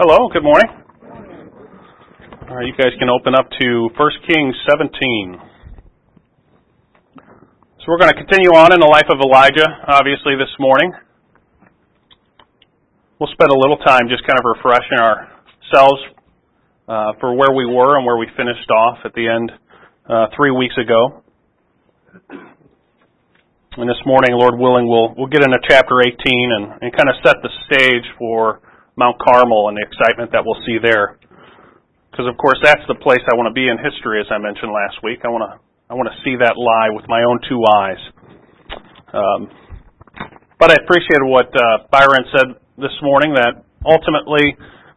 Hello, good morning. All right, you guys can open up to 1 Kings 17. So we're going to continue on in the life of Elijah, obviously, this morning. We'll spend a little time just kind of refreshing ourselves for where we were and where we finished off at the end 3 weeks ago. And this morning, Lord willing, we'll get into chapter 18 and kind of set the stage for Mount Carmel and the excitement that we'll see there. Because, of course, that's the place I want to be in history, as I mentioned last week. I want to see that lie with my own two eyes. But I appreciated what Byron said this morning, that ultimately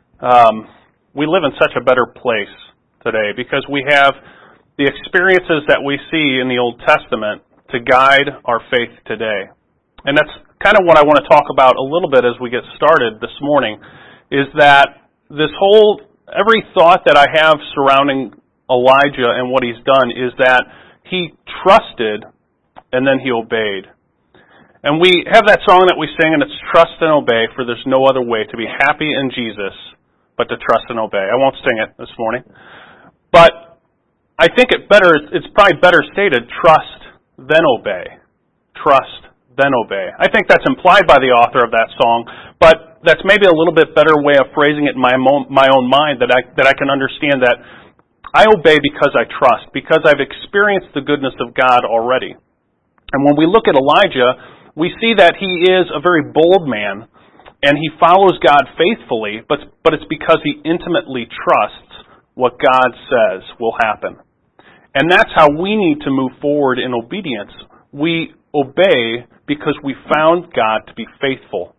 we live in such a better place today because we have the experiences that we see in the Old Testament to guide our faith today. And that's kind of what I want to talk about a little bit as we get started this morning, is that every thought that I have surrounding Elijah and what he's done is that he trusted and then he obeyed. And we have that song that we sing, and it's trust and obey, for there's no other way to be happy in Jesus but to trust and obey. I won't sing it this morning. But I think it's probably better stated, trust then obey. Trust then obey. I think that's implied by the author of that song, but that's maybe a little bit better way of phrasing it in my own mind, that I can understand that I obey because I trust, because I've experienced the goodness of God already. And when we look at Elijah, we see that he is a very bold man, and he follows God faithfully, but it's because he intimately trusts what God says will happen. And that's how we need to move forward in obedience. We obey because we found God to be faithful.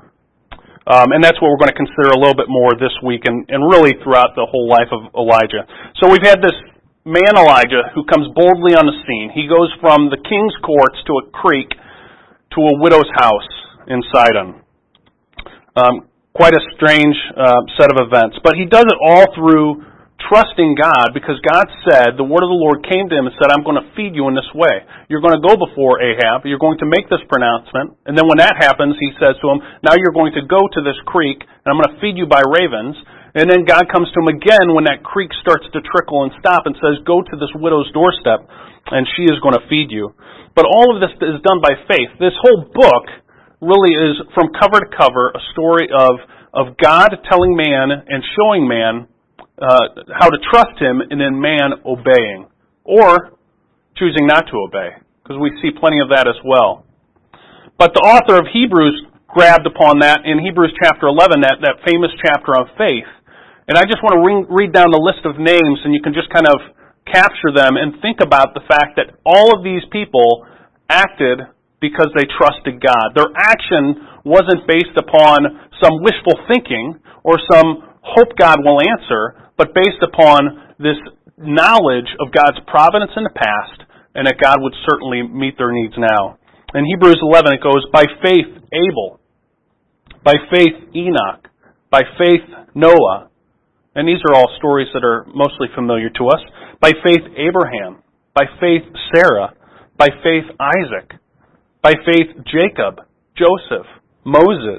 And that's what we're going to consider a little bit more this week and really throughout the whole life of Elijah. So we've had this man Elijah who comes boldly on the scene. He goes from the king's courts to a creek to a widow's house in Sidon. Quite a strange set of events. But he does it all through trusting God, because God said, the word of the Lord came to him and said, I'm going to feed you in this way. You're going to go before Ahab, you're going to make this pronouncement, and then when that happens, he says to him, now you're going to go to this creek, and I'm going to feed you by ravens. And then God comes to him again when that creek starts to trickle and stop and says, go to this widow's doorstep, and she is going to feed you. But all of this is done by faith. This whole book really is, from cover to cover, a story of God telling man and showing man how to trust him, and then man obeying, or choosing not to obey, because we see plenty of that as well. But the author of Hebrews grabbed upon that in Hebrews chapter 11, that famous chapter of faith. And I just want to read down the list of names, and you can just kind of capture them and think about the fact that all of these people acted because they trusted God. Their action wasn't based upon some wishful thinking or some hope God will answer, but based upon this knowledge of God's providence in the past, and that God would certainly meet their needs now. In Hebrews 11 it goes, by faith Abel, by faith Enoch, by faith Noah, and these are all stories that are mostly familiar to us, by faith Abraham, by faith Sarah, by faith Isaac, by faith Jacob, Joseph, Moses.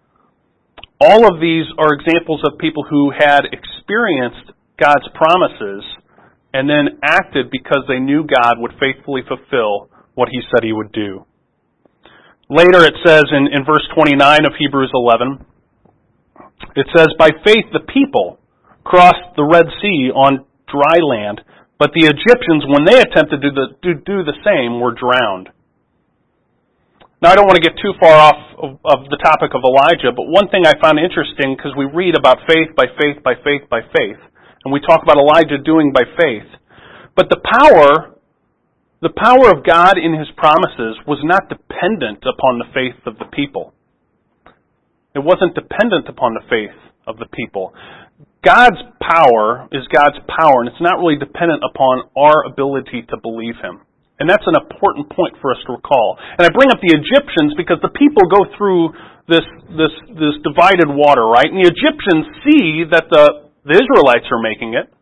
All of these are examples of people who had experienced God's promises and then acted because they knew God would faithfully fulfill what he said he would do. Later it says in verse 29 of Hebrews 11, it says, by faith the people crossed the Red Sea on dry land, but the Egyptians, when they attempted to do the same, were drowned. Now, I don't want to get too far off of the topic of Elijah, but one thing I found interesting, because we read about faith by faith by faith by faith, and we talk about Elijah doing by faith, but the power of God in his promises was not dependent upon the faith of the people. It wasn't dependent upon the faith of the people. God's power is God's power, and it's not really dependent upon our ability to believe him. And that's an important point for us to recall. And I bring up the Egyptians because the people go through this divided water, right? And the Egyptians see that the Israelites are making it.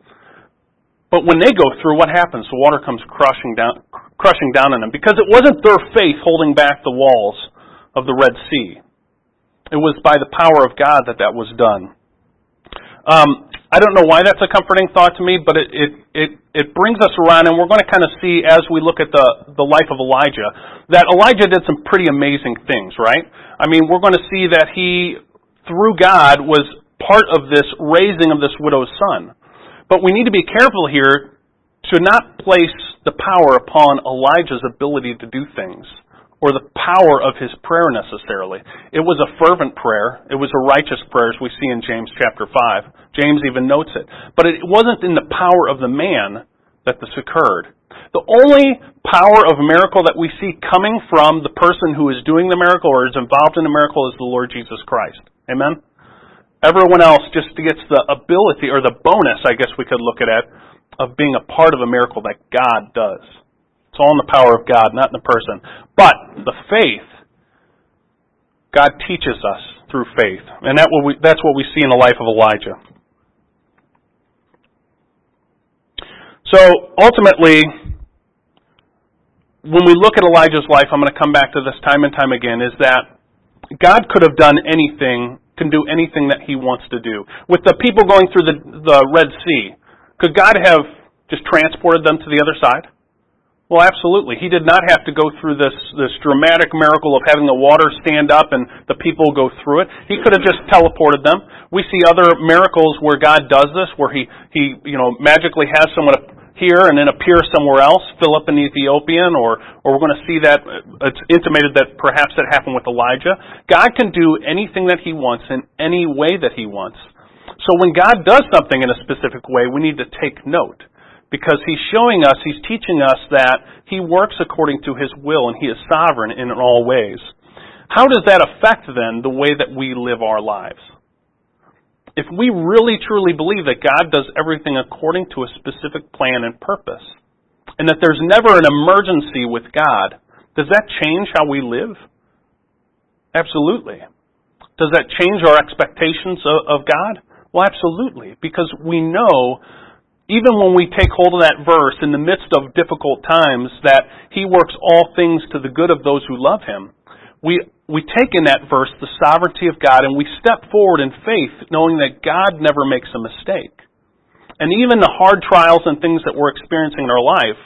But when they go through, what happens? The water comes crushing down on them, because it wasn't their faith holding back the walls of the Red Sea. It was by the power of God that was done. I don't know why that's a comforting thought to me, but it brings us around, and we're going to kind of see as we look at the life of Elijah, that Elijah did some pretty amazing things, right? I mean, we're going to see that he, through God, was part of this raising of this widow's son. But we need to be careful here to not place the power upon Elijah's ability to do things, or the power of his prayer necessarily. It was a fervent prayer. It was a righteous prayer, as we see in James chapter 5. James even notes it. But it wasn't in the power of the man that this occurred. The only power of a miracle that we see coming from the person who is doing the miracle or is involved in the miracle is the Lord Jesus Christ. Amen? Everyone else just gets the ability, or the bonus, I guess we could look at it, of being a part of a miracle that God does. It's all in the power of God, not in the person. But the faith, God teaches us through faith. And that's what we see in the life of Elijah. So, ultimately, when we look at Elijah's life, I'm going to come back to this time and time again, is that God could have done anything, can do anything that He wants to do. With the people going through the Red Sea, could God have just transported them to the other side? Well, absolutely. He did not have to go through this dramatic miracle of having the water stand up and the people go through it. He could have just teleported them. We see other miracles where God does this, where He magically has someone here and then appear somewhere else, Philip an Ethiopian, or we're going to see that it's intimated that perhaps that happened with Elijah. God can do anything that He wants in any way that He wants. So when God does something in a specific way, we need to take note. Because He's showing us, He's teaching us that He works according to His will and He is sovereign in all ways. How does that affect then the way that we live our lives? If we really truly believe that God does everything according to a specific plan and purpose, and that there's never an emergency with God, does that change how we live? Absolutely. Does that change our expectations of God? Well, absolutely. Because we know, even when we take hold of that verse in the midst of difficult times, that He works all things to the good of those who love Him, we take in that verse the sovereignty of God, and we step forward in faith knowing that God never makes a mistake. And even the hard trials and things that we're experiencing in our life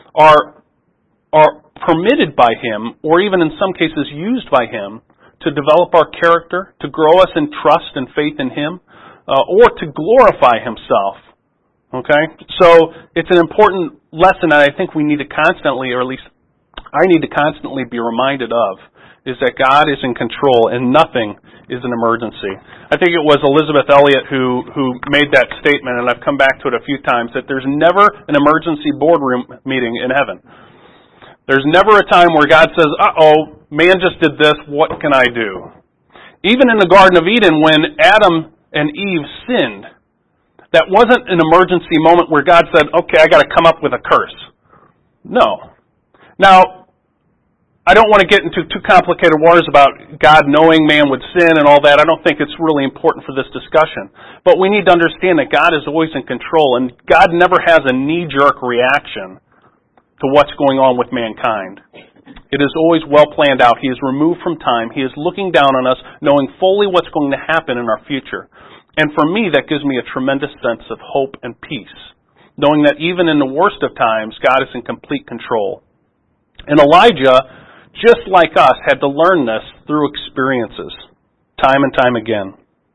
are permitted by Him, or even in some cases used by Him, to develop our character, to grow us in trust and faith in Him, or to glorify Himself. Okay? So it's an important lesson that I think we need to constantly, or at least I need to constantly be reminded of, is that God is in control and nothing is an emergency. I think it was Elizabeth Elliot who made that statement, and I've come back to it a few times, that there's never an emergency boardroom meeting in heaven. There's never a time where God says, uh-oh, man just did this, what can I do? Even in the Garden of Eden, when Adam and Eve sinned, that wasn't an emergency moment where God said, okay, I got to come up with a curse. No. Now, I don't want to get into too complicated waters about God knowing man would sin and all that. I don't think it's really important for this discussion. But we need to understand that God is always in control, and God never has a knee-jerk reaction to what's going on with mankind. It is always well planned out. He is removed from time. He is looking down on us, knowing fully what's going to happen in our future. And for me, that gives me a tremendous sense of hope and peace, knowing that even in the worst of times, God is in complete control. And Elijah, just like us, had to learn this through experiences, time and time again.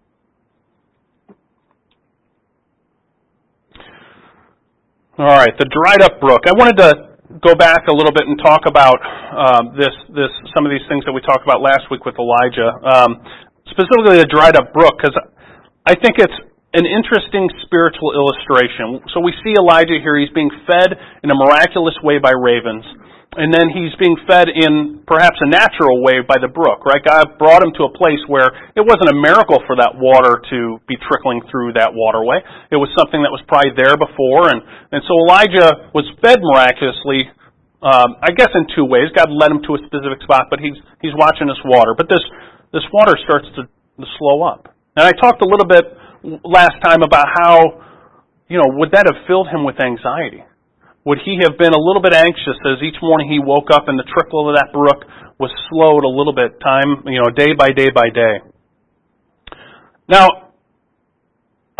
All right, the dried up brook. I wanted to go back a little bit and talk about some of these things that we talked about last week with Elijah, specifically the dried up brook, because I think it's an interesting spiritual illustration. So we see Elijah here. He's being fed in a miraculous way by ravens. And then he's being fed in perhaps a natural way by the brook, right? God brought him to a place where it wasn't a miracle for that water to be trickling through that waterway. It was something that was probably there before. And so Elijah was fed miraculously, I guess in two ways. God led him to a specific spot, but he's watching this water. But this water starts to slow up. And I talked a little bit last time about how, would that have filled him with anxiety? Would he have been a little bit anxious as each morning he woke up and the trickle of that brook was slowed a little bit, day by day by day? Now,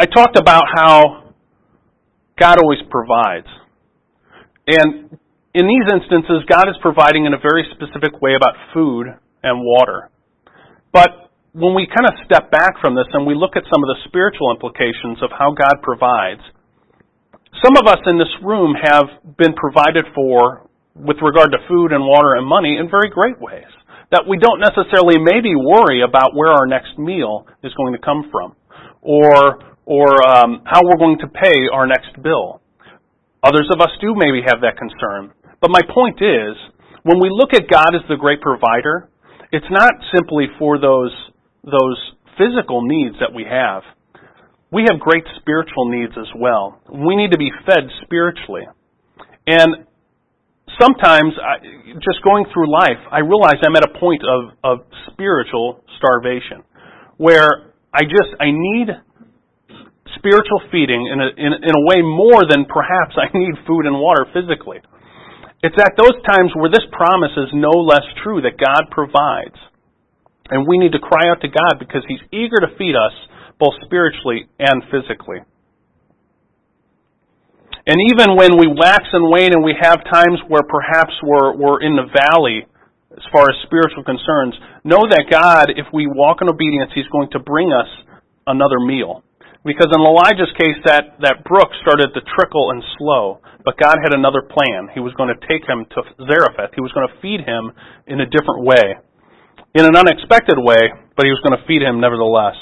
I talked about how God always provides. And in these instances, God is providing in a very specific way about food and water. But when we kind of step back from this and we look at some of the spiritual implications of how God provides, some of us in this room have been provided for with regard to food and water and money in very great ways, that we don't necessarily maybe worry about where our next meal is going to come from or how we're going to pay our next bill. Others of us do maybe have that concern. But my point is, when we look at God as the great provider, it's not simply for those physical needs that we have. We have great spiritual needs as well. We need to be fed spiritually. And sometimes, just going through life, I realize I'm at a point of spiritual starvation, where I need spiritual feeding in a way more than perhaps I need food and water physically. It's at those times where this promise is no less true, that God provides. And we need to cry out to God because He's eager to feed us both spiritually and physically. And even when we wax and wane and we have times where perhaps we're in the valley as far as spiritual concerns, know that God, if we walk in obedience, He's going to bring us another meal. Because in Elijah's case, that brook started to trickle and slow, but God had another plan. He was going to take him to Zarephath. He was going to feed him in a different way, in an unexpected way, but He was going to feed him nevertheless.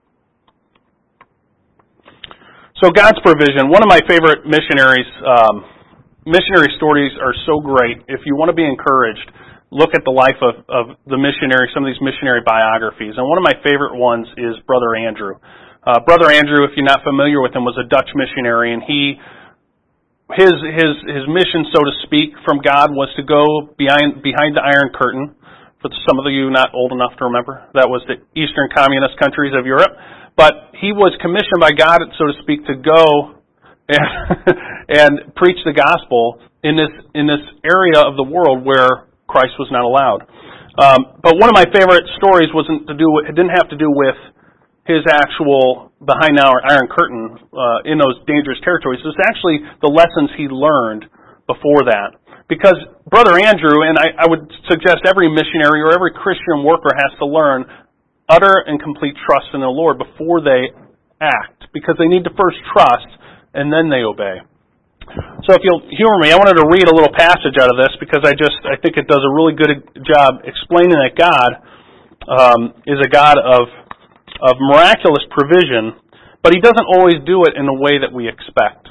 So God's provision. One of my favorite missionary stories are so great. If you want to be encouraged, look at the life of the missionary, some of these missionary biographies. And one of my favorite ones is Brother Andrew. Brother Andrew, if you're not familiar with him, was a Dutch missionary, and his mission, so to speak, from God was to go behind the Iron Curtain. For some of you not old enough to remember, that was the Eastern Communist countries of Europe. But he was commissioned by God, so to speak, to go and preach the gospel in this area of the world where Christ was not allowed. But one of my favorite stories didn't have to do with his actual behind our Iron Curtain in those dangerous territories. It was actually the lessons he learned before that. Because Brother Andrew, and I would suggest every missionary or every Christian worker has to learn utter and complete trust in the Lord before they act. Because they need to first trust, and then they obey. So if you'll humor me, I wanted to read a little passage out of this because I think it does a really good job explaining that God is a God of miraculous provision, but He doesn't always do it in the way that we expect.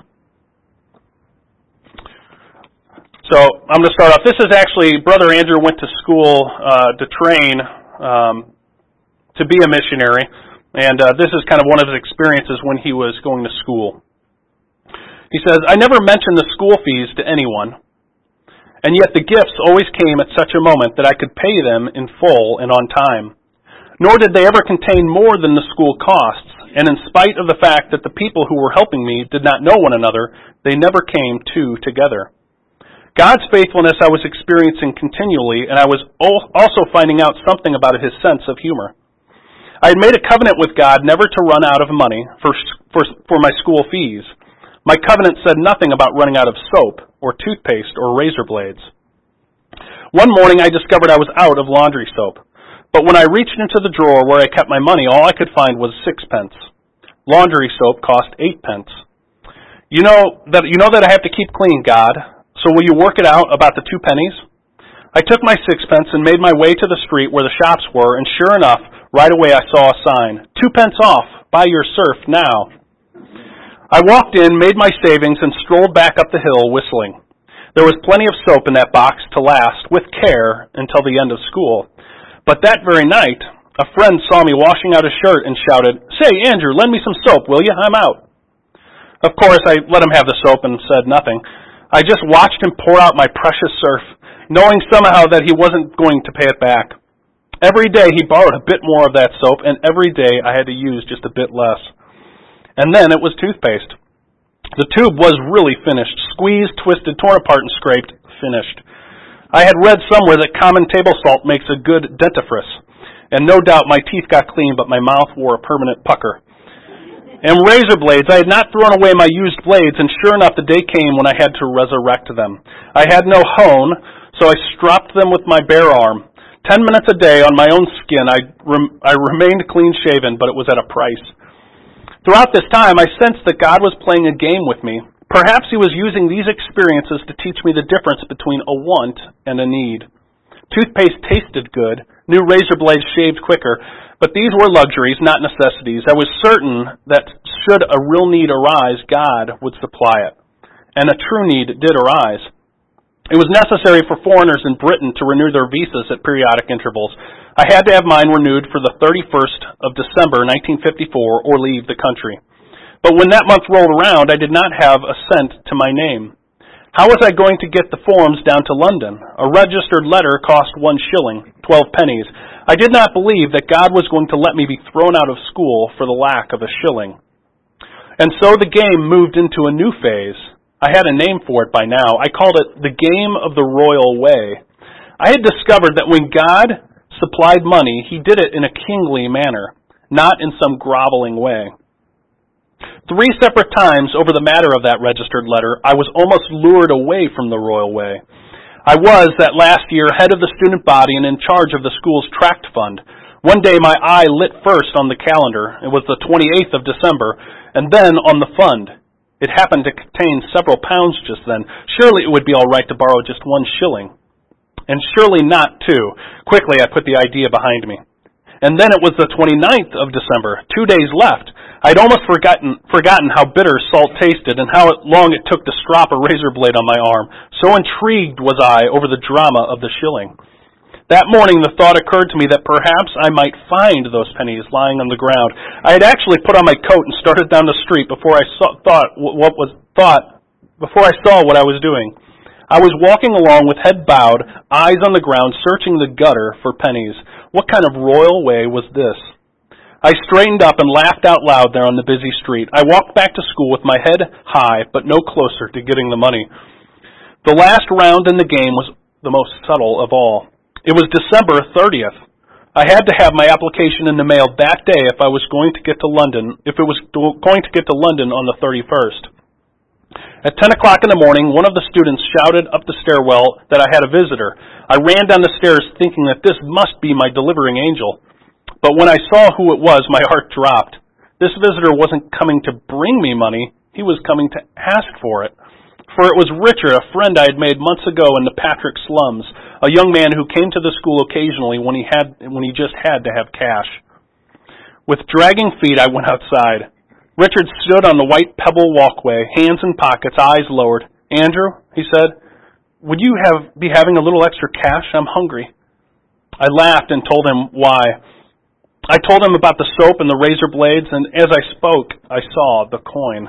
So I'm going to start off. This is actually, Brother Andrew went to school to train to be a missionary, and this is kind of one of his experiences when he was going to school. He says, "I never mentioned the school fees to anyone, and yet the gifts always came at such a moment that I could pay them in full and on time. Nor did they ever contain more than the school costs, and in spite of the fact that the people who were helping me did not know one another, they never came two together. God's faithfulness I was experiencing continually, and I was also finding out something about His sense of humor. I had made a covenant with God never to run out of money for my school fees. My covenant said nothing about running out of soap or toothpaste or razor blades. One morning I discovered I was out of laundry soap. But when I reached into the drawer where I kept my money, all I could find was 6 pence. Laundry soap cost 8 pence. You know that I have to keep clean, God, so will you work it out about the 2 pennies? I took my 6 pence and made my way to the street where the shops were, and sure enough, right away I saw a sign, 2 pence off, buy your surf now. I walked in, made my savings, and strolled back up the hill whistling. There was plenty of soap in that box to last, with care, until the end of school. But that very night, a friend saw me washing out his shirt and shouted, "Say, Andrew, lend me some soap, will you? I'm out." Of course, I let him have the soap and said nothing. I just watched him pour out my precious surf, knowing somehow that he wasn't going to pay it back. Every day he borrowed a bit more of that soap, and every day I had to use just a bit less. And then it was toothpaste. The tube was really finished, squeezed, twisted, torn apart, and scraped, finished. I had read somewhere that common table salt makes a good dentifrice, and no doubt my teeth got clean, but my mouth wore a permanent pucker. And razor blades, I had not thrown away my used blades, and sure enough, the day came when I had to resurrect them. I had no hone, so I stropped them with my bare arm. 10 minutes a day on my own skin, I remained clean-shaven, but it was at a price. Throughout this time, I sensed that God was playing a game with me. Perhaps He was using these experiences to teach me the difference between a want and a need. Toothpaste tasted good, new razor blades shaved quicker, but these were luxuries, not necessities. I was certain that should a real need arise, God would supply it. And a true need did arise. It was necessary for foreigners in Britain to renew their visas at periodic intervals. I had to have mine renewed for the 31st of December, 1954, or leave the country. But when that month rolled around, I did not have a cent to my name. How was I going to get the forms down to London? A registered letter cost 1 shilling, 12 pennies. I did not believe that God was going to let me be thrown out of school for the lack of a shilling. And so the game moved into a new phase. I had a name for it by now. I called it the game of the royal way. I had discovered that when God supplied money, He did it in a kingly manner, not in some groveling way. 3 separate times over the matter of that registered letter, I was almost lured away from the royal way. I was, that last year, head of the student body and in charge of the school's tract fund. One day my eye lit first on the calendar. It was the 28th of December, and then on the fund. It happened to contain several pounds just then. Surely it would be all right to borrow just 1 shilling. And surely not 2. Quickly I put the idea behind me. And then it was the 29th of December, 2 days left. I'd almost forgotten how bitter salt tasted and how long it took to strop a razor blade on my arm. So intrigued was I over the drama of the shilling. That morning the thought occurred to me that perhaps I might find those pennies lying on the ground. I had actually put on my coat and started down the street before I saw what I was doing. I was walking along with head bowed, eyes on the ground, searching the gutter for pennies. What kind of royal way was this? I straightened up and laughed out loud there on the busy street. I walked back to school with my head high, but no closer to getting the money. The last round in the game was the most subtle of all. It was December 30th. I had to have my application in the mail that day if it was going to get to London on the 31st. At 10 o'clock in the morning, one of the students shouted up the stairwell that I had a visitor. I ran down the stairs thinking that this must be my delivering angel. But when I saw who it was, my heart dropped. This visitor wasn't coming to bring me money. He was coming to ask for it. For it was Richard, a friend I had made months ago in the Patrick slums, a young man who came to the school occasionally when he just had to have cash. With dragging feet, I went outside. Richard stood on the white pebble walkway, hands in pockets, eyes lowered. "Andrew," he said, "would you be having a little extra cash? I'm hungry." I laughed and told him why. I told him about the soap and the razor blades, and as I spoke, I saw the coin.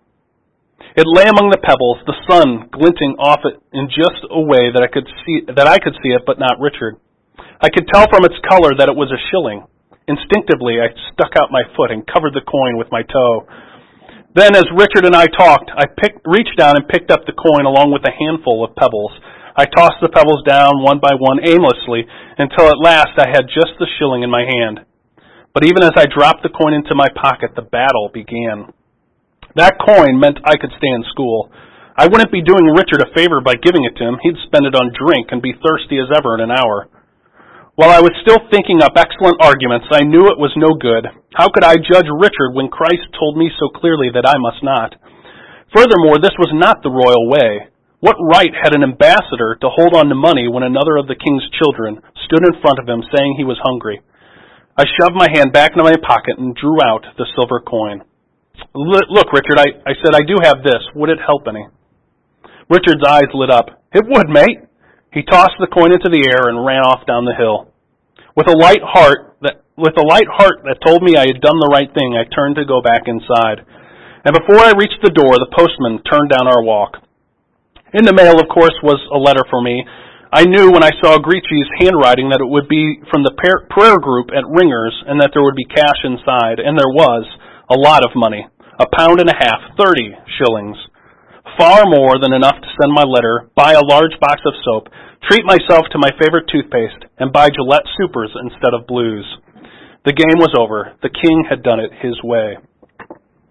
It lay among the pebbles, the sun glinting off it in just a way that I could see it, but not Richard. I could tell from its color that it was a shilling. Instinctively, I stuck out my foot and covered the coin with my toe. Then, as Richard and I talked, I reached down and picked up the coin along with a handful of pebbles. I tossed the pebbles down one by one aimlessly until at last I had just the shilling in my hand. But even as I dropped the coin into my pocket, the battle began. That coin meant I could stay in school. I wouldn't be doing Richard a favor by giving it to him. He'd spend it on drink and be thirsty as ever in an hour. While I was still thinking up excellent arguments, I knew it was no good. How could I judge Richard when Christ told me so clearly that I must not? Furthermore, this was not the royal way. What right had an ambassador to hold on to money when another of the king's children stood in front of him saying he was hungry? I shoved my hand back into my pocket and drew out the silver coin. "Look, Richard," I said, "I do have this. Would it help any?" Richard's eyes lit up. "It would, mate." He tossed the coin into the air and ran off down the hill. With a light heart that told me I had done the right thing, I turned to go back inside. And before I reached the door, the postman turned down our walk. In the mail, of course, was a letter for me. I knew when I saw Greci's handwriting that it would be from the prayer group at Ringer's and that there would be cash inside, and there was a lot of money, £1.50, 30 shillings. Far more than enough to send my letter, buy a large box of soap, treat myself to my favorite toothpaste, and buy Gillette Supers instead of Blues. The game was over. The king had done it his way.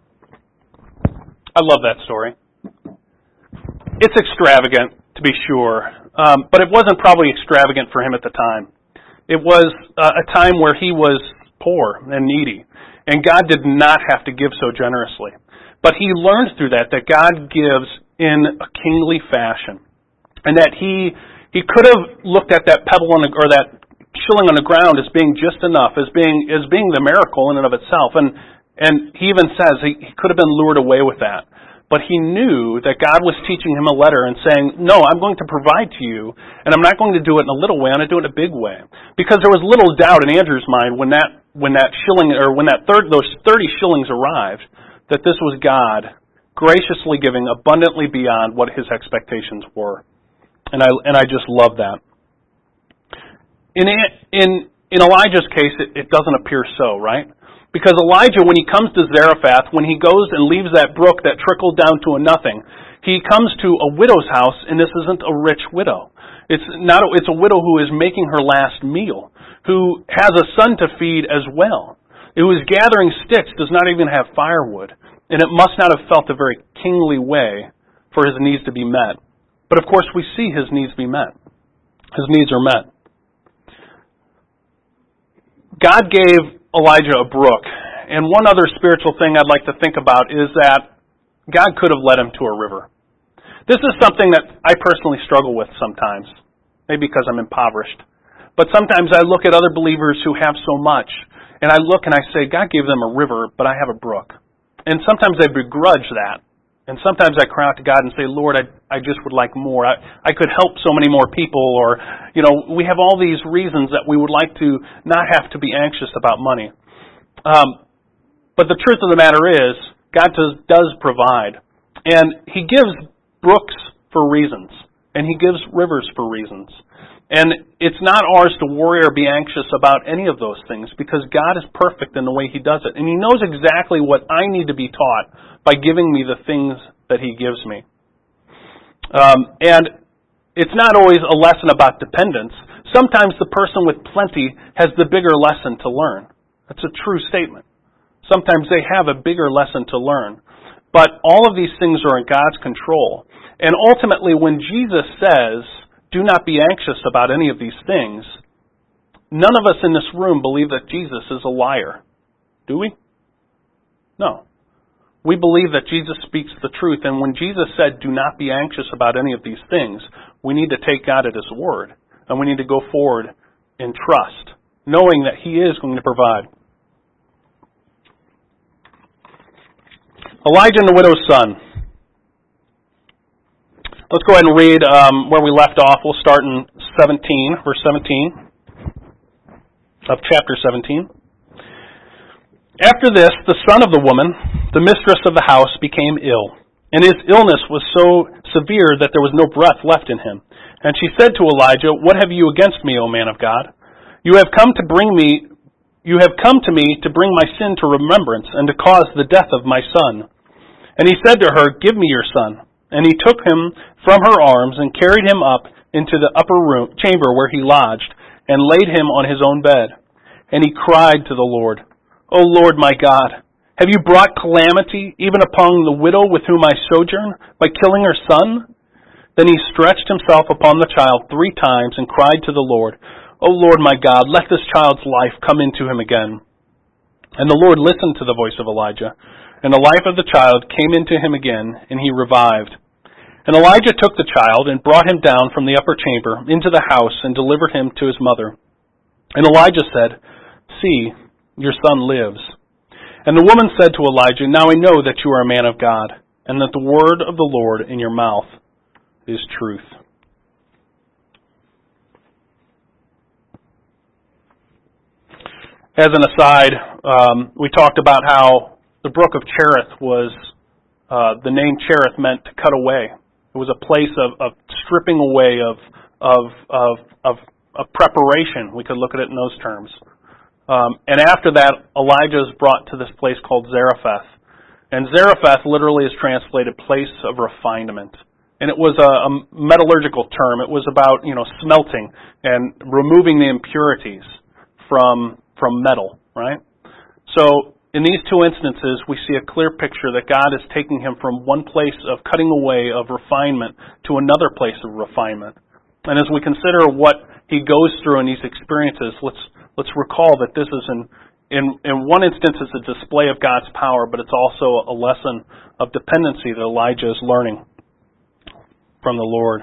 I love that story. It's extravagant, to be sure, but it wasn't probably extravagant for him at the time. It was a time where he was poor and needy, and God did not have to give so generously. But he learned through that God gives in a kingly fashion, and that he could have looked at that pebble or that shilling on the ground as being just enough, as being the miracle in and of itself. And he even says he could have been lured away with that. But he knew that God was teaching him a letter and saying, no, I'm going to provide to you, and I'm not going to do it in a little way, I'm going to do it in a big way. Because there was little doubt in Andrew's mind when that shilling, or when those 30 shillings arrived, that this was God graciously giving abundantly beyond what his expectations were. And I just love that. In Elijah's case, it doesn't appear so, right? Because Elijah, when he comes to Zarephath, when he goes and leaves that brook that trickled down to a nothing, he comes to a widow's house, and this isn't a rich widow. It's a widow who is making her last meal, who has a son to feed as well, who is gathering sticks, does not even have firewood, and it must not have felt a very kingly way for his needs to be met. But of course, we see his needs be met. His needs are met. God gave Elijah a brook. And one other spiritual thing I'd like to think about is that God could have led him to a river. This is something that I personally struggle with sometimes, maybe because I'm impoverished. But sometimes I look at other believers who have so much, and I look and I say, God gave them a river, but I have a brook. And sometimes I begrudge that. And sometimes I cry out to God and say, Lord, I just would like more. I could help so many more people, or, we have all these reasons that we would like to not have to be anxious about money. But the truth of the matter is, God does provide. And He gives brooks for reasons. And He gives rivers for reasons. And it's not ours to worry or be anxious about any of those things, because God is perfect in the way He does it. And He knows exactly what I need to be taught by giving me the things that He gives me. And it's not always a lesson about dependence. Sometimes the person with plenty has the bigger lesson to learn. That's a true statement. Sometimes they have a bigger lesson to learn. But all of these things are in God's control. And ultimately, when Jesus says, do not be anxious about any of these things, none of us in this room believe that Jesus is a liar. Do we? No. We believe that Jesus speaks the truth, and when Jesus said, do not be anxious about any of these things, we need to take God at His word, and we need to go forward in trust, knowing that He is going to provide. Elijah and the widow's son. Let's go ahead and read where we left off. We'll start in verse 17 of chapter 17. After this, the son of the woman, the mistress of the house, became ill, and his illness was so severe that there was no breath left in him. And she said to Elijah, what have you against me, O man of God? You have come to me to bring my sin to remembrance and to cause the death of my son. And he said to her, give me your son. And he took him from her arms and carried him up into the upper chamber where he lodged, and laid him on his own bed. And he cried to the Lord, O Lord my God, have you brought calamity even upon the widow with whom I sojourn, by killing her son? Then he stretched himself upon the child 3 times and cried to the Lord, O Lord my God, let this child's life come into him again. And the Lord listened to the voice of Elijah, and the life of the child came into him again, and he revived. And Elijah took the child and brought him down from the upper chamber into the house and delivered him to his mother. And Elijah said, see, your son lives. And the woman said to Elijah, now I know that you are a man of God, and that the word of the Lord in your mouth is truth. As an aside, we talked about how the brook of Cherith was, the name Cherith meant to cut away. It was a place of stripping away of preparation. We could look at it in those terms. And after that, Elijah is brought to this place called Zarephath. And Zarephath literally is translated place of refinement. And it was a metallurgical term. It was about, smelting and removing the impurities from metal, right? So In these two instances, we see a clear picture that God is taking him from one place of cutting away, of refinement, to another place of refinement. And as we consider what he goes through in these experiences, let's recall that this is in one instance it's a display of God's power, but it's also a lesson of dependency that Elijah is learning from the Lord.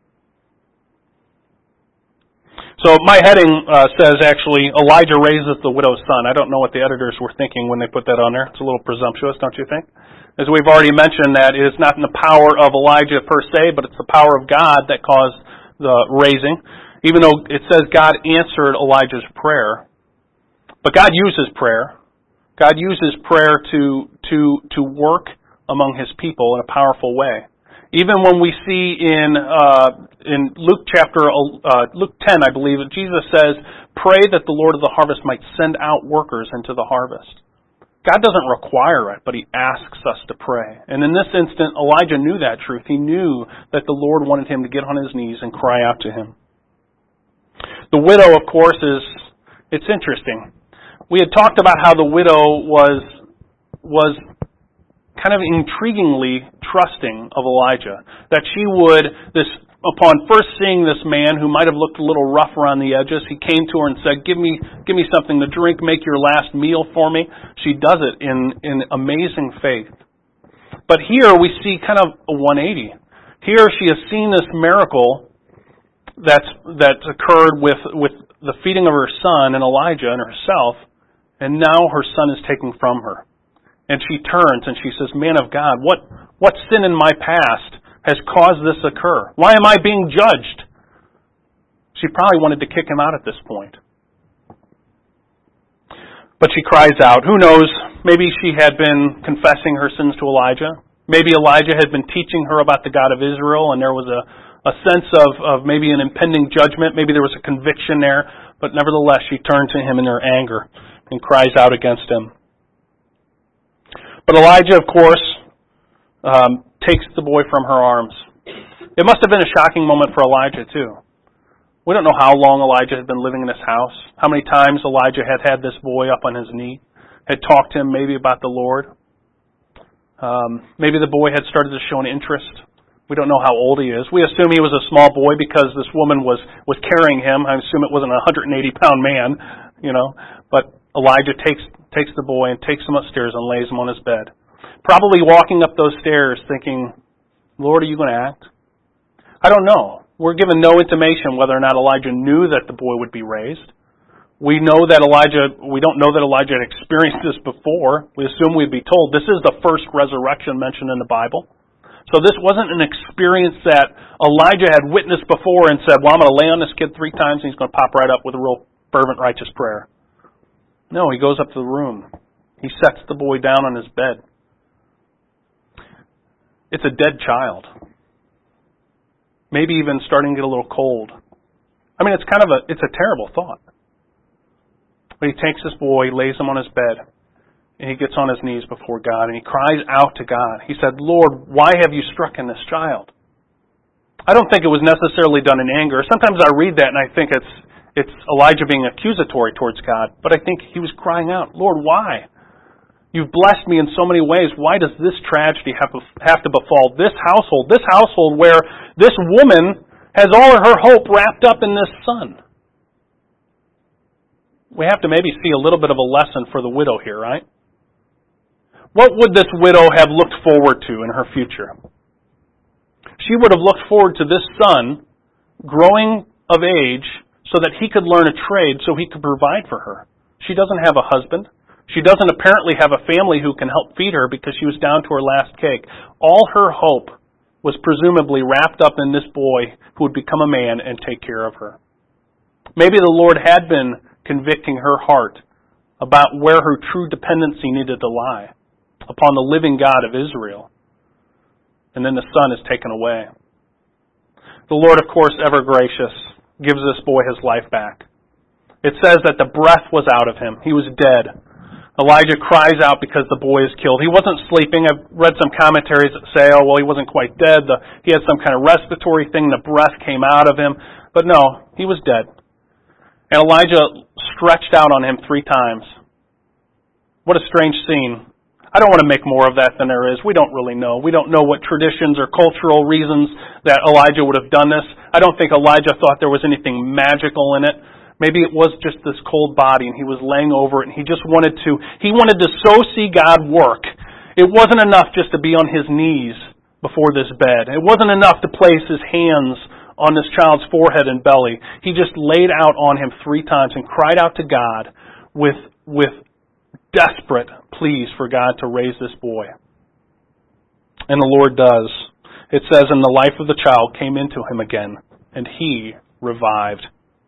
So my heading says, actually, Elijah raises the widow's son. I don't know what the editors were thinking when they put that on there. It's a little presumptuous, don't you think? As we've already mentioned, that it is not in the power of Elijah per se, but it's the power of God that caused the raising. Even though it says God answered Elijah's prayer. But God uses prayer. God uses prayer to work among his people in a powerful way. Even when we see in Luke 10, I believe, Jesus says, "Pray that the Lord of the harvest might send out workers into the harvest." God doesn't require it, but he asks us to pray. And in this instant, Elijah knew that truth. He knew that the Lord wanted him to get on his knees and cry out to him. The widow, of course, it's interesting. We had talked about how the widow was kind of intriguingly trusting of Elijah. That she would, upon first seeing this man who might have looked a little rough around the edges, he came to her and said, give me something to drink, make your last meal for me. She does it in amazing faith. But here we see kind of a 180. Here she has seen this miracle that's occurred with the feeding of her son and Elijah and herself, and now her son is taken from her. And she turns and she says, "Man of God, what sin in my past has caused this to occur? Why am I being judged?" She probably wanted to kick him out at this point. But she cries out. Who knows? Maybe she had been confessing her sins to Elijah. Maybe Elijah had been teaching her about the God of Israel, and there was a sense of maybe an impending judgment. Maybe there was a conviction there. But nevertheless, she turned to him in her anger and cries out against him. But Elijah, of course, takes the boy from her arms. It must have been a shocking moment for Elijah, too. We don't know how long Elijah had been living in this house, how many times Elijah had this boy up on his knee, had talked to him maybe about the Lord. Maybe the boy had started to show an interest. We don't know how old he is. We assume he was a small boy because this woman was carrying him. I assume it wasn't a 180-pound man, But Elijah takes the boy and takes him upstairs and lays him on his bed. Probably walking up those stairs thinking, "Lord, are you going to act?" I don't know. We're given no intimation whether or not Elijah knew that the boy would be raised. We don't know that Elijah had experienced this before. We assume we'd be told this is the first resurrection mentioned in the Bible. So this wasn't an experience that Elijah had witnessed before and said, "Well, I'm going to lay on this kid 3 times and he's going to pop right up with a real fervent, righteous prayer." No, he goes up to the room. He sets the boy down on his bed. It's a dead child. Maybe even starting to get a little cold. I mean, it's a terrible thought. But he takes this boy, lays him on his bed, and he gets on his knees before God, and he cries out to God. He said, "Lord, why have you struck in this child?" I don't think it was necessarily done in anger. Sometimes I read that and I think it's Elijah being accusatory towards God, but I think he was crying out, "Lord, why? You've blessed me in so many ways. Why does this tragedy have to befall this household where this woman has all of her hope wrapped up in this son?" We have to maybe see a little bit of a lesson for the widow here, right? What would this widow have looked forward to in her future? She would have looked forward to this son growing of age so that he could learn a trade so he could provide for her. She doesn't have a husband. She doesn't apparently have a family who can help feed her because she was down to her last cake. All her hope was presumably wrapped up in this boy who would become a man and take care of her. Maybe the Lord had been convicting her heart about where her true dependency needed to lie, upon the living God of Israel. And then the son is taken away. The Lord, of course, ever gracious, gives this boy his life back. It says that the breath was out of him. He was dead. Elijah cries out because the boy is killed. He wasn't sleeping. I've read some commentaries that say, he wasn't quite dead. He had some kind of respiratory thing. The breath came out of him. But no, he was dead. And Elijah stretched out on him 3 times. What a strange scene. I don't want to make more of that than there is. We don't really know. We don't know what traditions or cultural reasons that Elijah would have done this. I don't think Elijah thought there was anything magical in it. Maybe it was just this cold body and he was laying over it and he wanted to so see God work. It wasn't enough just to be on his knees before this bed. It wasn't enough to place his hands on this child's forehead and belly. He just laid out on him 3 times and cried out to God with desperate pleas for God to raise this boy. And the Lord does. It says, and the life of the child came into him again, and he revived.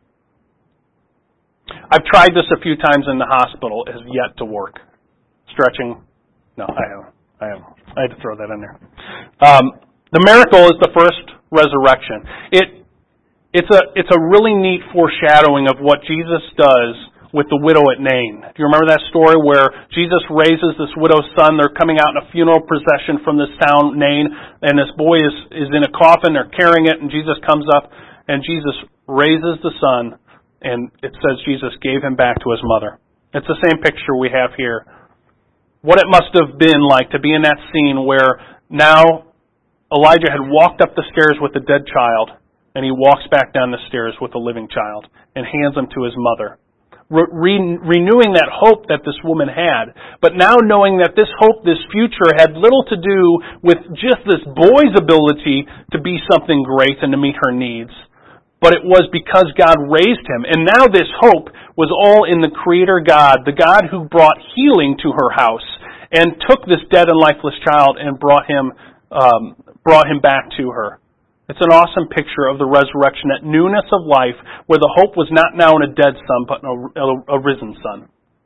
I've tried this a few times in the hospital. It has yet to work. Stretching? No, I haven't. I had to throw that in there. The miracle is the first resurrection. It's a really neat foreshadowing of what Jesus does with the widow at Nain. Do you remember that story where Jesus raises this widow's son? They're coming out in a funeral procession from this town, Nain, and this boy is in a coffin. They're carrying it, and Jesus comes up, and Jesus raises the son, and it says Jesus gave him back to his mother. It's the same picture we have here. What it must have been like to be in that scene where now Elijah had walked up the stairs with a dead child, and he walks back down the stairs with a living child and hands him to his mother. Renewing that hope that this woman had, but now knowing that this hope, this future, had little to do with just this boy's ability to be something great and to meet her needs, but it was because God raised him. And now this hope was all in the Creator God, the God who brought healing to her house and took this dead and lifeless child and brought him back to her. It's an awesome picture of the resurrection, that newness of life, where the hope was not now in a dead son, but in a risen son.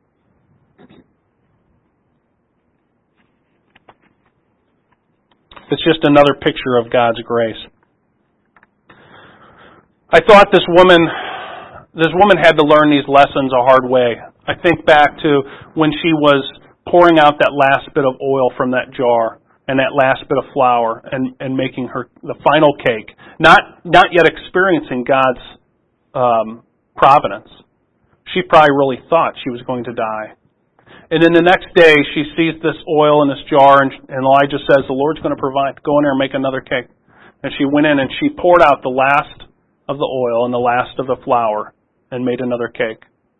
It's just another picture of God's grace. I thought this woman had to learn these lessons a hard way. I think back to when she was pouring out that last bit of oil from that jar and that last bit of flour and making the final cake, not yet experiencing God's providence. She probably really thought she was going to die. And then the next day, she sees this oil in this jar, and Elijah says, the Lord's going to provide. Go in there and make another cake. And she went in and she poured out the last of the oil and the last of the flour and made another cake.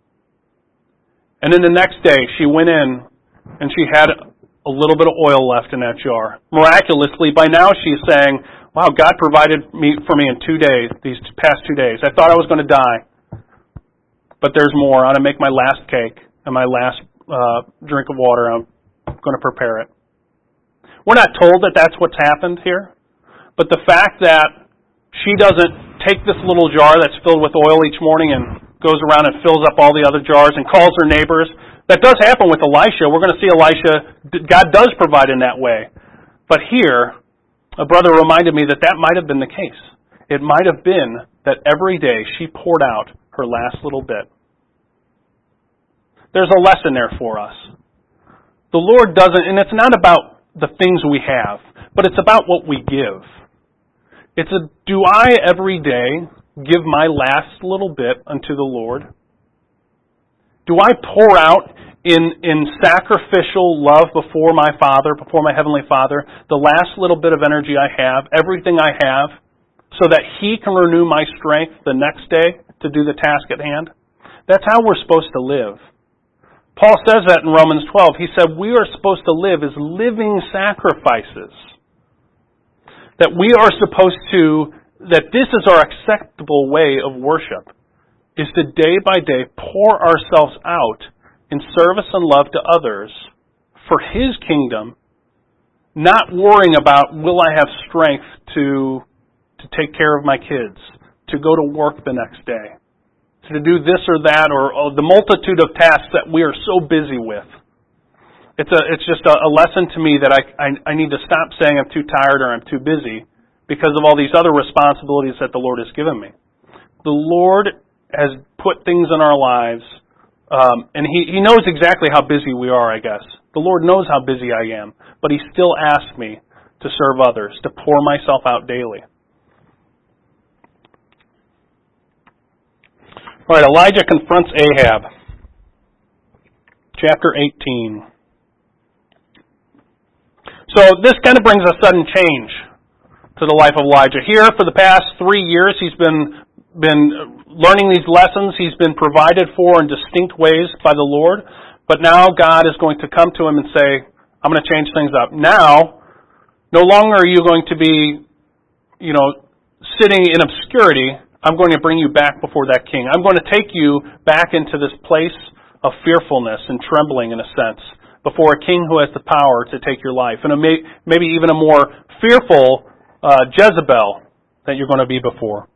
And then the next day, she went in and she had a little bit of oil left in that jar. Miraculously, by now she's saying, wow, God provided for me in 2 days, these past 2 days. I thought I was going to die. But there's more. I'm going to make my last cake and my last drink of water. I'm going to prepare it. We're not told that that's what's happened here. But the fact that she doesn't take this little jar that's filled with oil each morning and goes around and fills up all the other jars and calls her neighbors. That does happen with Elisha. We're going to see Elisha, God does provide in that way. But here, a brother reminded me that might have been the case. It might have been that every day she poured out her last little bit. There's a lesson there for us. The Lord doesn't, and it's not about the things we have, but it's about what we give. Do I every day give my last little bit unto the Lord? Do I pour out in sacrificial love before my Father, before my Heavenly Father, the last little bit of energy I have, everything I have, so that He can renew my strength the next day to do the task at hand? That's how we're supposed to live. Paul says that in Romans 12. He said we are supposed to live as living sacrifices. That we are supposed to, that this is our acceptable way of worship, is to day by day pour ourselves out in service and love to others for His kingdom, not worrying about will I have strength to take care of my kids, to go to work the next day, to do this or that, or the multitude of tasks that we are so busy with. It's just a lesson to me that I need to stop saying I'm too tired or I'm too busy because of all these other responsibilities that the Lord has given me. The Lord has put things in our lives, and He knows exactly how busy we are, I guess. The Lord knows how busy I am, but He still asks me to serve others, to pour myself out daily. All right, Elijah confronts Ahab. chapter 18. So this kind of brings a sudden change to the life of Elijah. Here, for the past 3 years, he's been learning these lessons. He's been provided for in distinct ways by the Lord. But now God is going to come to him and say, I'm going to change things up. Now, no longer are you going to be, sitting in obscurity. I'm going to bring you back before that king. I'm going to take you back into this place of fearfulness and trembling, in a sense, before a king who has the power to take your life. And maybe even a more fearful Jezebel that you're going to be before.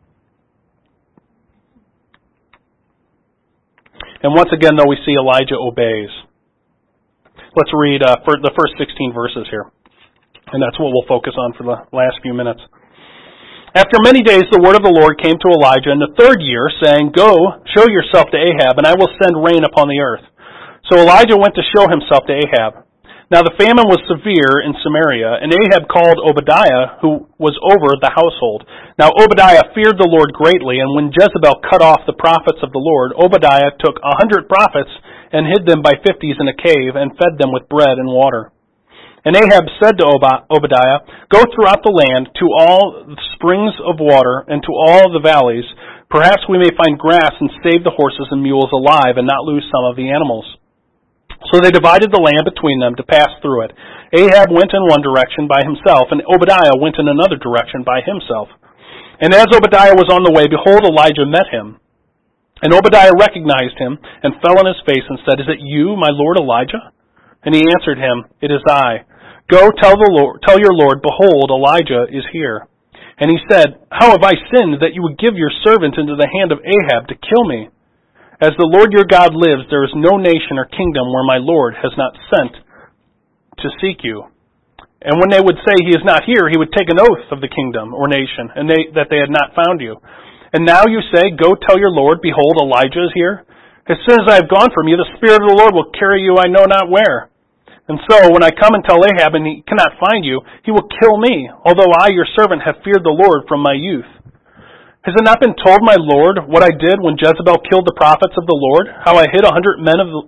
And once again, though, we see Elijah obeys. Let's read for the first 16 verses here. And that's what we'll focus on for the last few minutes. After many days, the word of the Lord came to Elijah in the 3rd year, saying, Go, show yourself to Ahab, and I will send rain upon the earth. So Elijah went to show himself to Ahab. Now the famine was severe in Samaria, and Ahab called Obadiah, who was over the household. Now Obadiah feared the Lord greatly, and when Jezebel cut off the prophets of the Lord, Obadiah took 100 prophets and hid them by 50s in a cave, and fed them with bread and water. And Ahab said to Obadiah, Go throughout the land to all the springs of water and to all the valleys. Perhaps we may find grass and save the horses and mules alive and not lose some of the animals. So they divided the land between them to pass through it. Ahab went in one direction by himself, and Obadiah went in another direction by himself. And as Obadiah was on the way, behold, Elijah met him. And Obadiah recognized him and fell on his face and said, Is it you, my lord Elijah? And he answered him, It is I. Go tell your Lord, behold, Elijah is here. And he said, How have I sinned that you would give your servant into the hand of Ahab to kill me? As the Lord your God lives, there is no nation or kingdom where my Lord has not sent to seek you. And when they would say he is not here, he would take an oath of the kingdom or nation, and that they had not found you. And now you say, Go tell your Lord, behold, Elijah is here. As soon as I have gone from you, the Spirit of the Lord will carry you I know not where. And so, when I come and tell Ahab and he cannot find you, he will kill me, although I, your servant, have feared the Lord from my youth. Has it not been told, my Lord, what I did when Jezebel killed the prophets of the Lord, how I hid 100 men of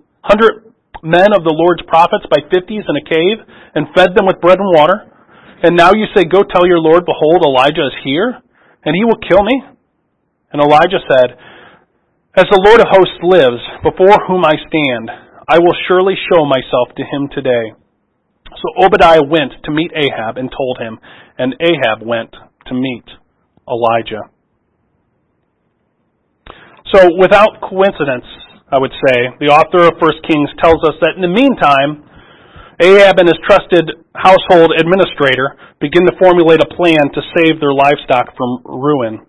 the Lord's prophets by 50s in a cave, and fed them with bread and water? And now you say, Go tell your Lord, behold, Elijah is here, and he will kill me? And Elijah said, As the Lord of hosts lives, before whom I stand, I will surely show myself to him today. So Obadiah went to meet Ahab and told him, and Ahab went to meet Elijah. So without coincidence, I would say, the author of 1 Kings tells us that in the meantime, Ahab and his trusted household administrator begin to formulate a plan to save their livestock from ruin.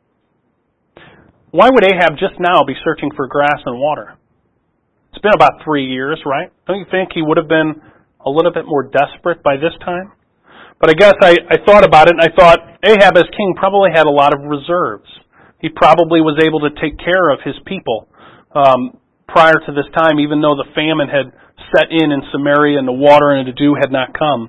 Why would Ahab just now be searching for grass and water? It's been about 3 years, right? Don't you think he would have been a little bit more desperate by this time? But I guess I thought about it, and I thought Ahab as king probably had a lot of reserves. He probably was able to take care of his people prior to this time, even though the famine had set in Samaria and the water and the dew had not come.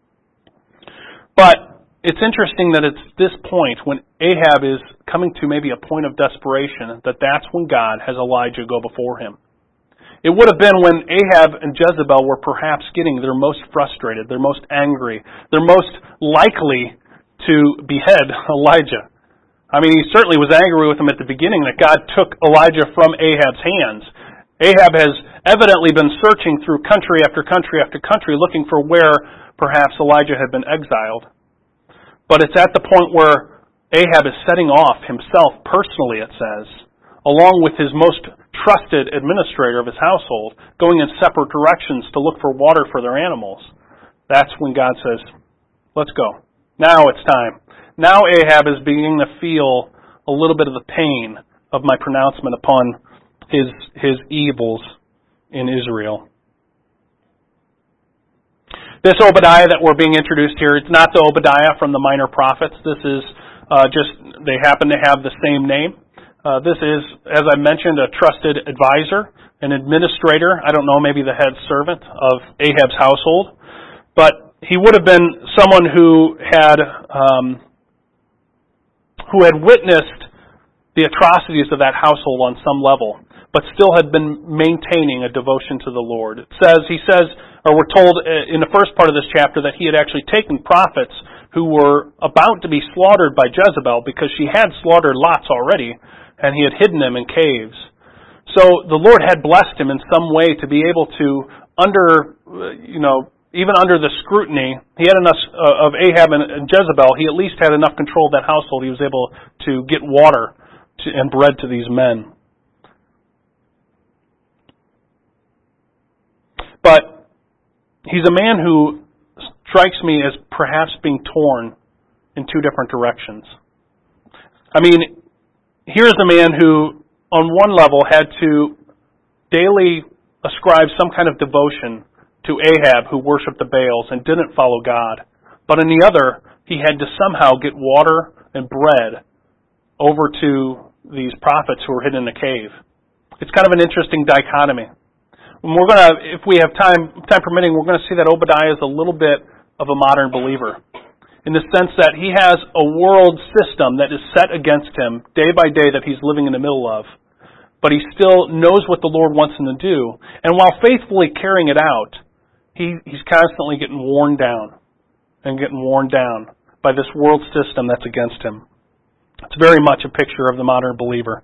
But it's interesting that it's this point, when Ahab is coming to maybe a point of desperation, that's when God has Elijah go before him. It would have been when Ahab and Jezebel were perhaps getting their most frustrated, their most angry, their most likely to behead Elijah. I mean, he certainly was angry with him at the beginning that God took Elijah from Ahab's hands. Ahab has evidently been searching through country after country after country looking for where perhaps Elijah had been exiled. But it's at the point where Ahab is setting off himself personally, it says, along with his most trusted administrator of his household, going in separate directions to look for water for their animals. That's when God says, let's go. Now it's time. Now Ahab is beginning to feel a little bit of the pain of my pronouncement upon his evils in Israel. This Obadiah that we're being introduced here, it's not the Obadiah from the Minor Prophets. This is they happen to have the same name. This is, as I mentioned, a trusted advisor, an administrator, I don't know, maybe the head servant of Ahab's household. But he would have been someone who had witnessed the atrocities of that household on some level. but still had been maintaining a devotion to the Lord. We're told in the first part of this chapter that he had actually taken prophets who were about to be slaughtered by Jezebel because she had slaughtered lots already, and he had hidden them in caves. So the Lord had blessed him in some way to be able to, even under the scrutiny, he had enough of Ahab and Jezebel, he at least had enough control of that household. He was able to get water and bread to these men. But he's a man who strikes me as perhaps being torn in two different directions. I mean, here's a man who, on one level, had to daily ascribe some kind of devotion to Ahab, who worshipped the Baals and didn't follow God. But on the other, he had to somehow get water and bread over to these prophets who were hidden in a cave. It's kind of an interesting dichotomy. If we have time permitting, we're going to see that Obadiah is a little bit of a modern believer, in the sense that he has a world system that is set against him day by day that he's living in the middle of, but he still knows what the Lord wants him to do. And while faithfully carrying it out, he's constantly getting worn down by this world system that's against him. It's very much a picture of the modern believer.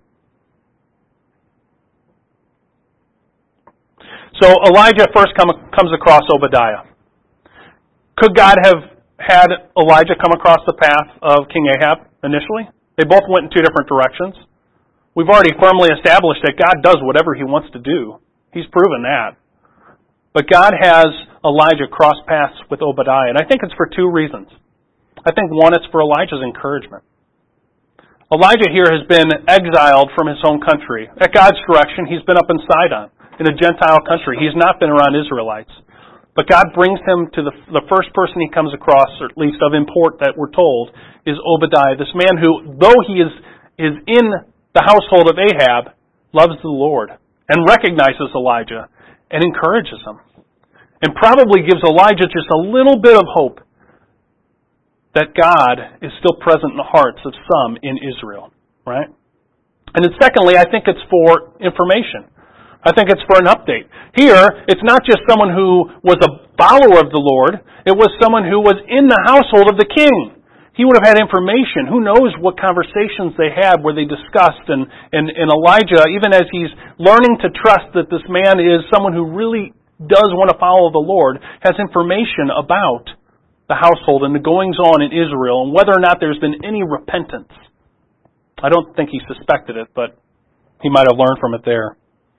So Elijah first comes across Obadiah. Could God have had Elijah come across the path of King Ahab initially? They both went in two different directions. We've already firmly established that God does whatever He wants to do. He's proven that. But God has Elijah cross paths with Obadiah, and I think it's for two reasons. I think one, it's for Elijah's encouragement. Elijah here has been exiled from his home country. At God's direction, he's been up in Sidon, in a Gentile country. He's not been around Israelites. But God brings him to the first person he comes across, or at least of import that we're told, is Obadiah, this man who, though he is in the household of Ahab, loves the Lord and recognizes Elijah and encourages him. And probably gives Elijah just a little bit of hope that God is still present in the hearts of some in Israel, right? And then secondly, I think it's for information. I think it's for an update. Here, it's not just someone who was a follower of the Lord. It was someone who was in the household of the king. He would have had information. Who knows what conversations they had where they discussed. And Elijah, even as he's learning to trust that this man is someone who really does want to follow the Lord, has information about the household and the goings-on in Israel and whether or not there's been any repentance. I don't think he suspected it, but he might have learned from it there.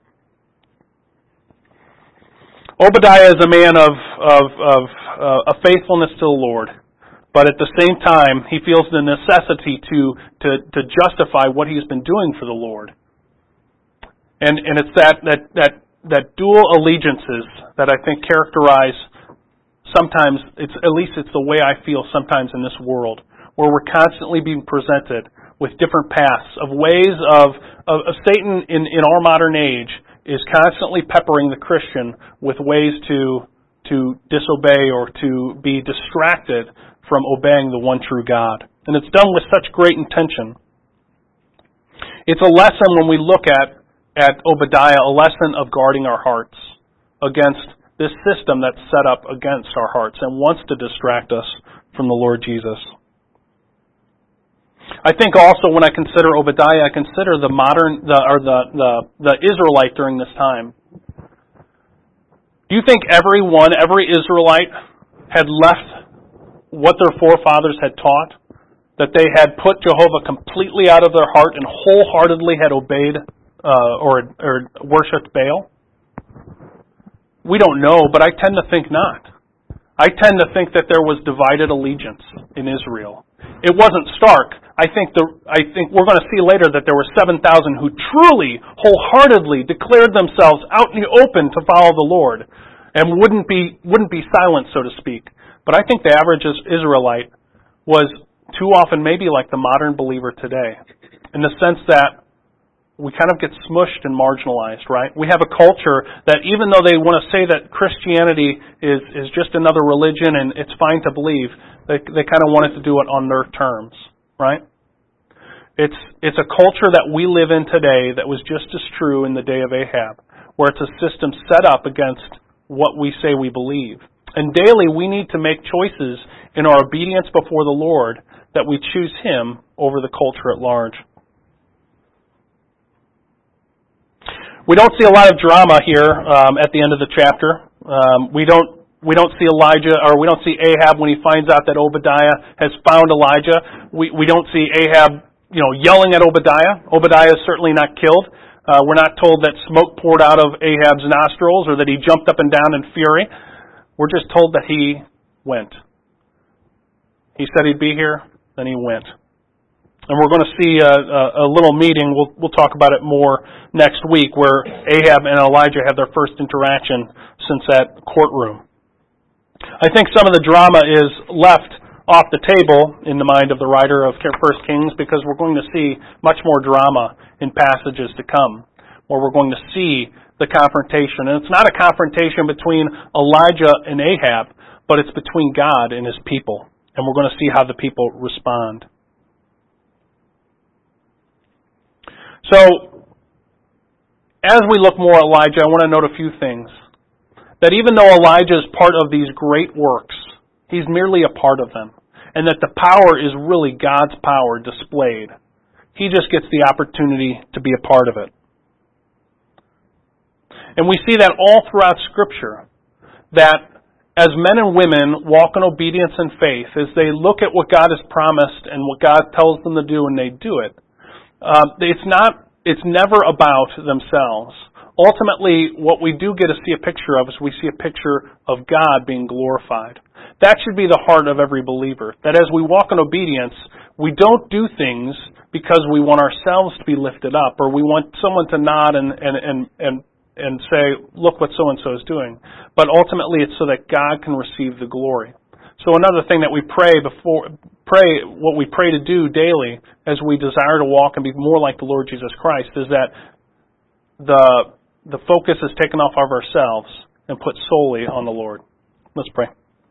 Obadiah is a man of a faithfulness to the Lord, but at the same time, he feels the necessity to justify what he's been doing for the Lord. And it's that dual allegiances that I think characterize sometimes, it's the way I feel sometimes in this world, where we're constantly being presented with different paths of ways of Satan in our modern age is constantly peppering the Christian with ways to disobey or to be distracted from obeying the one true God. And it's done with such great intention. It's a lesson when we look at Obadiah, a lesson of guarding our hearts against this system that's set up against our hearts and wants to distract us from the Lord Jesus. I think also when I consider Obadiah, I consider the Israelite during this time. Do you think every Israelite had left what their forefathers had taught? That they had put Jehovah completely out of their heart and wholeheartedly had obeyed or worshipped Baal? We don't know, but I tend to think not. I tend to think that there was divided allegiance in Israel. It wasn't stark. I think we're going to see later that there were 7,000 who truly, wholeheartedly declared themselves out in the open to follow the Lord and wouldn't be silent, so to speak. But I think the average Israelite was too often maybe like the modern believer today, in the sense that we kind of get smushed and marginalized, right? We have a culture that even though they want to say that Christianity is just another religion and it's fine to believe, they kind of wanted to do it on their terms, right? It's a culture that we live in today that was just as true in the day of Ahab, where it's a system set up against what we say we believe. And daily we need to make choices in our obedience before the Lord that we choose Him over the culture at large. We don't see a lot of drama here at the end of the chapter. We don't see Elijah, or we don't see Ahab when he finds out that Obadiah has found Elijah. We don't see Ahab, yelling at Obadiah. Obadiah is certainly not killed. We're not told that smoke poured out of Ahab's nostrils or that he jumped up and down in fury. We're just told that he went. He said he'd be here, then he went. And we're going to see a little meeting. We'll talk about it more next week, where Ahab and Elijah have their first interaction since that courtroom. I think some of the drama is left off the table in the mind of the writer of 1 Kings, because we're going to see much more drama in passages to come, where we're going to see the confrontation. And it's not a confrontation between Elijah and Ahab, but it's between God and His people. And we're going to see how the people respond. So, as we look more at Elijah, I want to note a few things. That even though Elijah is part of these great works, he's merely a part of them. And that the power is really God's power displayed. He just gets the opportunity to be a part of it. And we see that all throughout Scripture. That as men and women walk in obedience and faith, as they look at what God has promised and what God tells them to do and they do it, it's never about themselves. Ultimately, what we do get to see a picture of is we see a picture of God being glorified. That should be the heart of every believer. That as we walk in obedience, we don't do things because we want ourselves to be lifted up, or we want someone to nod and say, look what so-and-so is doing. But ultimately, it's so that God can receive the glory. So another thing that we what we pray to do daily as we desire to walk and be more like the Lord Jesus Christ is that the focus is taken off of ourselves and put solely on the Lord. Let's pray.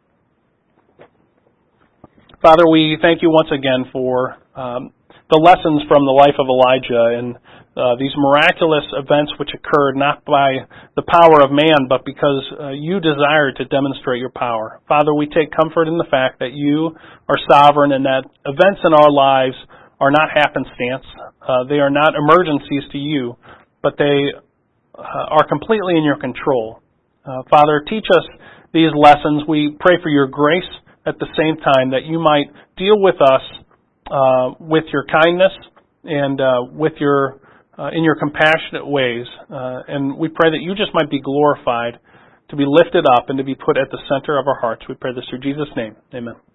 Father, we thank you once again for the lessons from the life of Elijah and these miraculous events which occurred not by the power of man, but because you desired to demonstrate your power. Father, we take comfort in the fact that you are sovereign and that events in our lives are not happenstance. They are not emergencies to you, but they are completely in your control. Father, teach us these lessons. We pray for your grace at the same time, that you might deal with us with your kindness and in your compassionate ways. And we pray that you just might be glorified, to be lifted up, and to be put at the center of our hearts. We pray this through Jesus' name. Amen.